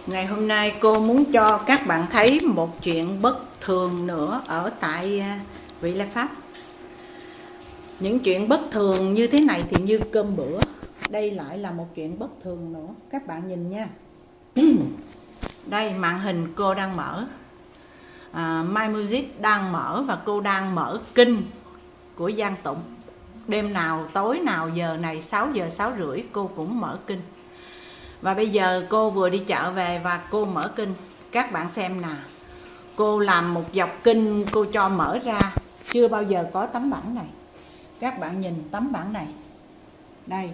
Ngày hôm nay cô muốn cho các bạn thấy một chuyện bất thường nữa ở tại Vị Lai Pháp. Những chuyện bất thường như thế này thì như cơm bữa. Đây lại là một chuyện bất thường nữa. Các bạn nhìn nha. Đây màn hình cô đang mở, My Music đang mở và cô đang mở kinh của Giang Tụng. Đêm nào tối nào giờ này 6 giờ 6 rưỡi cô cũng mở kinh. Và bây giờ cô vừa đi chợ về và cô mở kinh. Các bạn xem nè, cô làm một dọc kinh, cô cho mở ra. Chưa bao giờ có tấm bản này. Các bạn nhìn tấm bản này. Đây,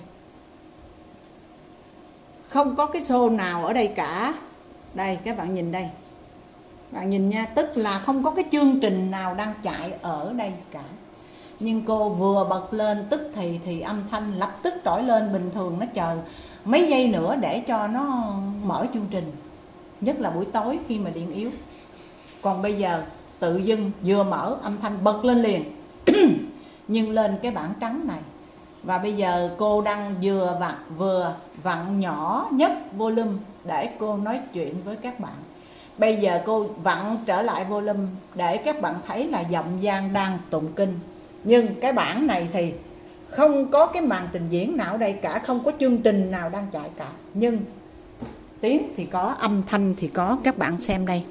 không có cái xô nào ở đây cả. Đây các bạn nhìn đây. Bạn nhìn nha, tức là không có cái chương trình nào đang chạy ở đây cả. Nhưng cô vừa bật lên tức thì âm thanh lập tức trỗi lên. Bình thường nó chờ mấy giây nữa để cho nó mở chương trình, nhất là buổi tối khi mà điện yếu. Còn bây giờ tự dưng vừa mở âm thanh bật lên liền. Nhưng lên cái bảng trắng này. Và bây giờ cô đang vừa vặn nhỏ nhất volume để cô nói chuyện với các bạn. Bây giờ cô vặn trở lại volume để các bạn thấy là giọng Giang đang tụng kinh. Nhưng cái bản này thì không có cái màn trình diễn nào ở đây cả, không có chương trình nào đang chạy cả. Nhưng tiếng thì có, âm thanh thì có, các bạn xem đây.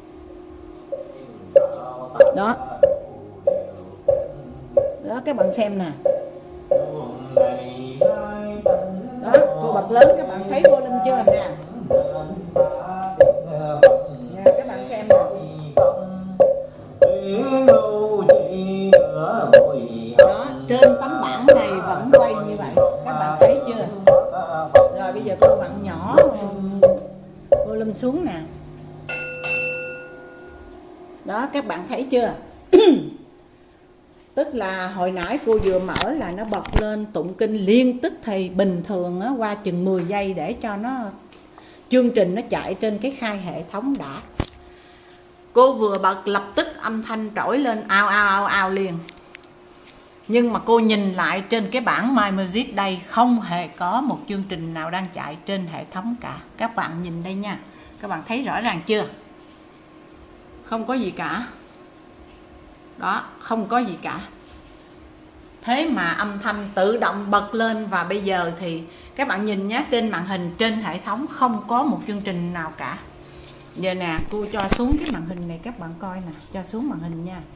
Đó. Đó các bạn xem nè. Đó, cô bật lớn các bạn thấy volume chưa nè. Nè các bạn xem nè. Đó, trên tấm bảng này vẫn quay như vậy. Các bạn thấy chưa? Rồi bây giờ cô vặn nhỏ volume xuống nè. Đó các bạn thấy chưa? Tức là hồi nãy cô vừa mở là nó bật lên tụng kinh liên tức thì bình thường á, qua chừng 10 giây để cho nó chương trình nó chạy trên cái khai hệ thống đã. Cô vừa bật lập tức âm thanh trỗi lên ao liền. Nhưng mà cô nhìn lại trên cái bảng My Music đây, không hề có một chương trình nào đang chạy trên hệ thống cả. Các bạn nhìn đây nha. Các bạn thấy rõ ràng chưa? Không có gì cả. Đó, không có gì cả. Thế mà âm thanh tự động bật lên. Và bây giờ thì các bạn nhìn nhé, trên màn hình, trên hệ thống không có một chương trình nào cả. Giờ nè, cô cho xuống cái màn hình này các bạn coi nè. Cho xuống màn hình nha.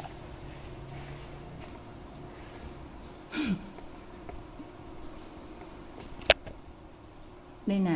Đây nè.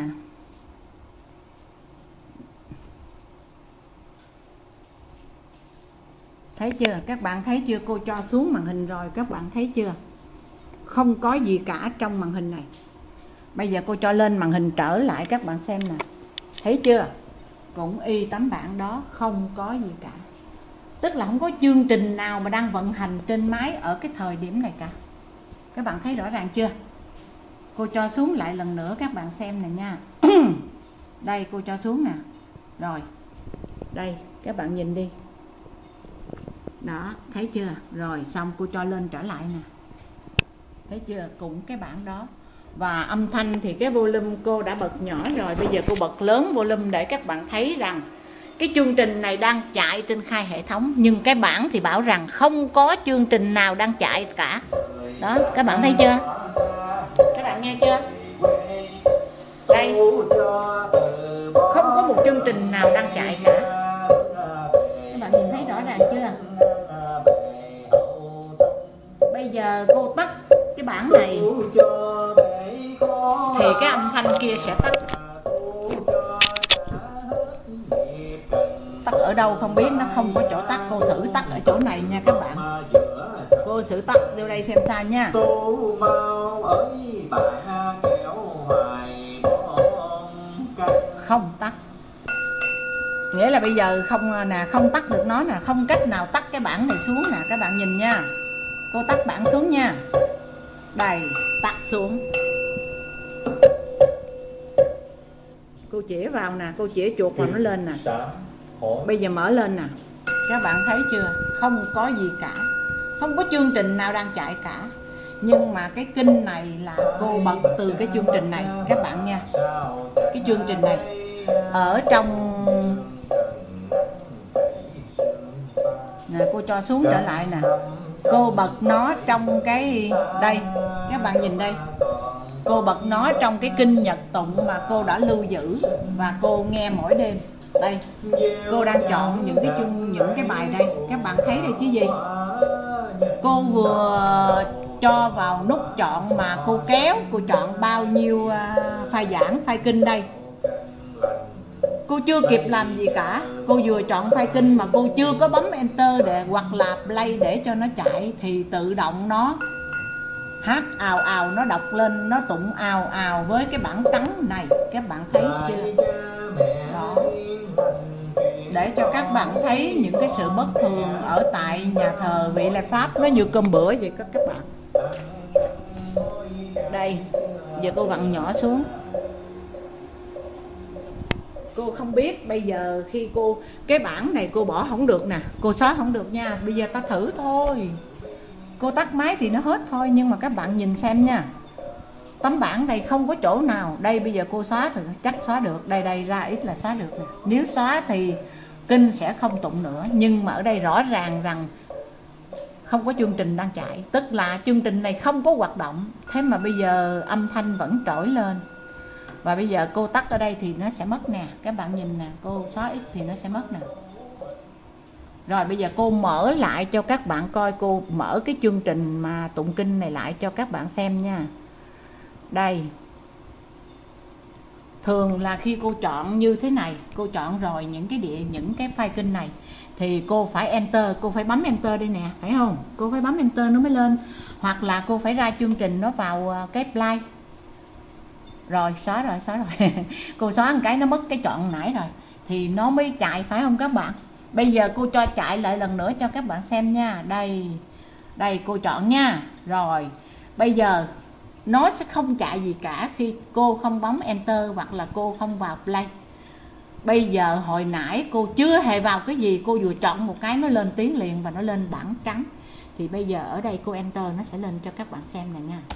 Thấy chưa? Các bạn thấy chưa? Cô cho xuống màn hình rồi. Các bạn thấy chưa? Không có gì cả trong màn hình này. Bây giờ cô cho lên màn hình trở lại các bạn xem nè. Thấy chưa? Cũng y tấm bảng đó, không có gì cả. Tức là không có chương trình nào mà đang vận hành trên máy ở cái thời điểm này cả. Các bạn thấy rõ ràng chưa? Cô cho xuống lại lần nữa các bạn xem nè nha. Đây cô cho xuống nè. Rồi. Đây các bạn nhìn đi. Đó, thấy chưa? Rồi xong cô cho lên trở lại nè. Thấy chưa? Cũng cái bảng đó. Và âm thanh thì cái volume cô đã bật nhỏ rồi. Bây giờ cô bật lớn volume để các bạn thấy rằng cái chương trình này đang chạy trên khai hệ thống. Nhưng cái bảng thì bảo rằng không có chương trình nào đang chạy cả. Đó, các bạn thấy chưa? Các bạn nghe chưa? Đây. Không có một chương trình nào đang chạy cả. Các bạn nhìn thấy rõ ràng chưa? Bây giờ cô tắt cái bảng này thì cái âm thanh kia sẽ tắt. Tắt ở đâu không biết, nó không có chỗ tắt. Cô thử tắt ở chỗ này nha các bạn. Cô thử tắt vô đây xem sao nha. Không tắt. Nghĩa là bây giờ không nè, không tắt được nó nè, không cách nào tắt cái bảng này xuống nè. Các bạn nhìn nha. Cô tắt bảng xuống nha. Đây, tắt xuống. Cô chĩa vào nè, cô chĩa chuột vào nó lên nè. Bây giờ mở lên nè. Các bạn thấy chưa? Không có gì cả. Không có chương trình nào đang chạy cả. Nhưng mà cái kinh này là cô bật từ cái chương trình này các bạn nha. Cái chương trình này ở trong nè, cô cho xuống trở lại nè, cô bật nó trong cái đây, các bạn nhìn đây, cô bật nó trong cái kinh Nhật tụng mà cô đã lưu giữ và cô nghe mỗi đêm. Đây, cô đang chọn những cái bài đây, các bạn thấy đây chứ gì? Cô vừa cho vào nút chọn mà cô kéo, cô chọn bao nhiêu file giảng, file kinh đây. Cô chưa kịp làm gì cả, cô vừa chọn file kinh mà cô chưa có bấm enter để hoặc là play để cho nó chạy thì tự động nó hát ào ào, nó đọc lên, nó tụng ào ào với cái bảng trắng này, các bạn thấy chưa? Đó, để cho các bạn thấy những cái sự bất thường ở tại nhà thờ Vị Lai Pháp, nó như cơm bữa vậy các bạn. Đây, giờ cô vặn nhỏ xuống. Cô không biết bây giờ khi cô cái bảng này cô bỏ không được nè, cô xóa không được nha. Bây giờ ta thử thôi. Cô tắt máy thì nó hết thôi, nhưng mà các bạn nhìn xem nha. Tấm bảng này không có chỗ nào. Đây bây giờ cô xóa thì chắc xóa được. Đây ra ít là xóa được nè. Nếu xóa thì kinh sẽ không tụng nữa. Nhưng mà ở đây rõ ràng rằng không có chương trình đang chạy, tức là chương trình này không có hoạt động. Thế mà bây giờ âm thanh vẫn trỗi lên. Và bây giờ cô tắt ở đây thì nó sẽ mất nè. Các bạn nhìn nè, cô xóa ít thì nó sẽ mất nè. Rồi bây giờ cô mở lại cho các bạn coi. Cô mở cái chương trình mà tụng kinh này lại cho các bạn xem nha. Đây, thường là khi cô chọn như thế này, cô chọn rồi những cái file kinh này thì cô phải enter, cô phải bấm enter đây nè, phải không? Cô phải bấm enter nó mới lên. Hoặc là cô phải ra chương trình nó vào cái play. Rồi xóa rồi cô xóa một cái nó mất cái chọn nãy rồi thì nó mới chạy, phải không các bạn? Bây giờ cô cho chạy lại lần nữa cho các bạn xem nha. Đây cô chọn nha. Rồi bây giờ nó sẽ không chạy gì cả khi cô không bấm enter hoặc là cô không vào play. Bây giờ hồi nãy cô chưa hề vào cái gì, cô vừa chọn một cái nó lên tiếng liền và nó lên bảng trắng. Thì bây giờ ở đây cô enter nó sẽ lên cho các bạn xem nè nha.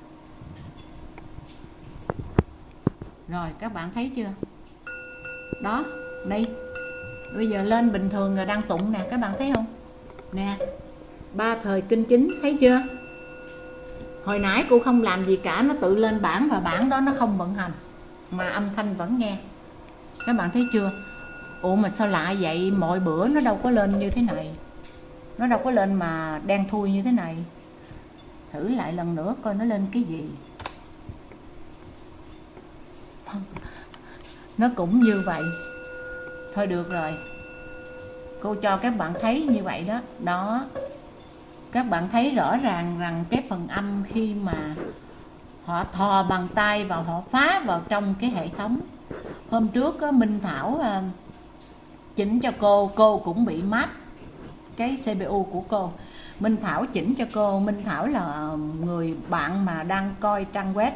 Rồi các bạn thấy chưa? Đó, đây. Bây giờ lên bình thường rồi, đang tụng nè, các bạn thấy không? Nè, 3 thời kinh chính, thấy chưa? Hồi nãy cô không làm gì cả, nó tự lên bảng và bảng đó nó không vận hành mà âm thanh vẫn nghe. Các bạn thấy chưa? Ủa mà sao lạ vậy? Mọi bữa nó đâu có lên như thế này. Nó đâu có lên mà đen thui như thế này. Thử lại lần nữa coi nó lên cái gì. Nó cũng như vậy. Thôi được rồi, cô cho các bạn thấy như vậy đó. Đó, các bạn thấy rõ ràng rằng cái phần âm khi mà họ thò bàn tay vào, họ phá vào trong cái hệ thống. Hôm trước có Minh Thảo chỉnh cho cô cũng bị mát cái CPU của cô. Minh Thảo chỉnh cho cô. Minh Thảo là người bạn mà đang coi trang web,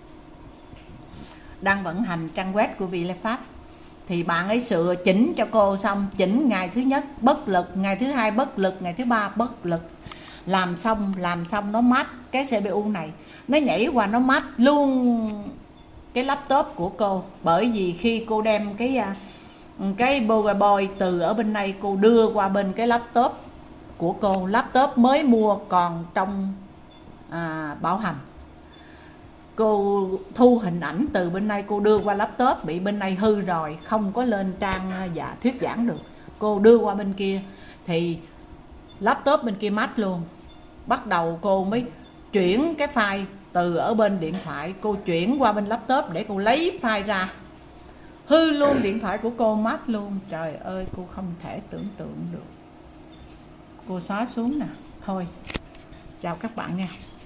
đang vận hành trang web của Vị Lai Pháp. Thì bạn ấy sửa chỉnh cho cô xong, chỉnh ngày thứ nhất bất lực, ngày thứ hai bất lực, ngày thứ ba bất lực. Làm xong nó mát cái CPU này, nó nhảy qua nó mát luôn cái laptop của cô. Bởi vì khi cô đem cái Powerpoint từ ở bên này cô đưa qua bên cái laptop của cô, laptop mới mua còn trong bảo hành. Cô thu hình ảnh từ bên này cô đưa qua laptop, bị bên này hư rồi, không có lên trang thuyết giảng được. Cô đưa qua bên kia thì laptop bên kia mát luôn. Bắt đầu cô mới chuyển cái file từ ở bên điện thoại, cô chuyển qua bên laptop để cô lấy file ra. Hư luôn, điện thoại của cô mát luôn. Trời ơi, cô không thể tưởng tượng được. Cô xóa xuống nè. Thôi, chào các bạn nha.